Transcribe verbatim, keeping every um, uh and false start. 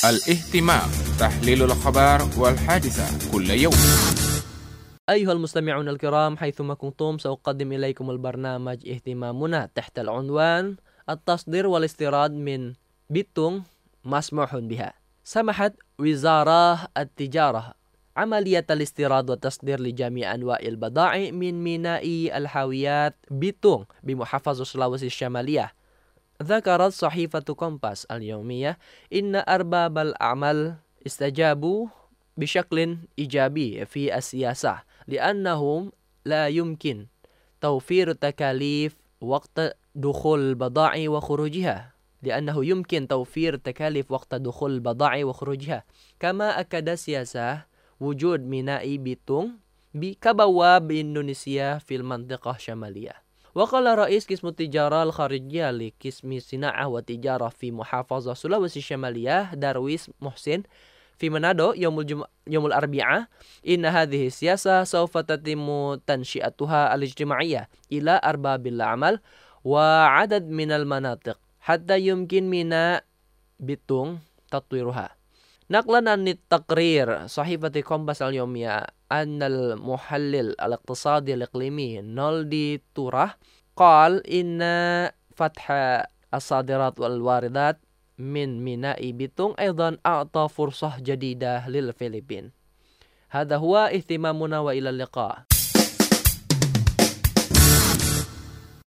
الاهتمام تحليل الأخبار والحادثة كل يوم. أيها المستمعون الكرام، حيثما كنتم سأقدم إليكم البرنامج اهتمامنا تحت العنوان التصدير والاستيراد من بيتون مسموح بها. سمحت وزارة التجارة عملية الاستيراد والتصدير لجميع أنواع البضائع من ميناء الحاويات بيتون بمحافظة سلاويسي الشمالية. ذكرت صحيفة كومباس اليومية إن أرباب الأعمال استجابوا بشكل إيجابي في السياسة، لأنهم لا يمكن توفير تكاليف وقت دخول البضائع وخروجها لأنه يمكن توفير تكاليف وقت دخول البضائع وخروجها. كما أكد السياسة وجود ميناء بيتون كبواب إندونيسيا في المنطقة الشمالية. وقال رئيس قسم التجارة الخارجية لقسم صناعة وتجارة في محافظة سلاويسي الشمالية دارويس محسن في منادو يوم الجمعة يوم الأربعاء إن هذه السياسة سوف تتم تنشئتها الاجتماعية إلى أرباب الأعمال وعدد من المناطق حتى يمكن ميناء بيتون تطويرها. نقلا عن التقرير صحيفة كومباس اليومية أن المحلل الاقتصادي الإقليمي نولدي توراه قال إن فتح الصادرات والواردات من ميناء بيتون أيضا أعطى فرصة جديدة للفلبين. هذا هو اهتمامنا وإلى اللقاء.